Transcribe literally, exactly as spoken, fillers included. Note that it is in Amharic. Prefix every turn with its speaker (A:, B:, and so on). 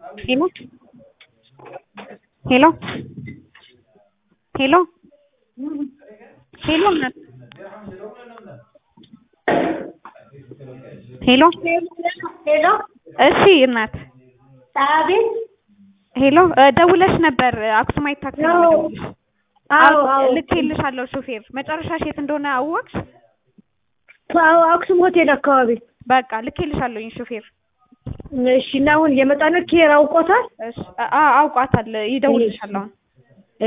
A: Hello? Hello? Hello? Hello, እናት ሄሎ
B: ሄሎ
A: እሺ እናት
B: አቤት
A: ሄሎ ደውለሽ ነበር አክሱማይት ታክሲ ነው የምደውልልሽ
B: አዎ አዎ
A: ልኬልሻለሁ ሾፌር መጨረሻሽ የት እንደሆነ አወቅሽ
B: አዎ አክሱም ሆቴል አካባቢ
A: በቃ ልኬልሻለሁኝ ሾፌር
B: እሺ እና አሁን የመጣ ነው ኬር አውቆታል
A: እሺ አዎ አውቋታል ይደውልልሻል አሁን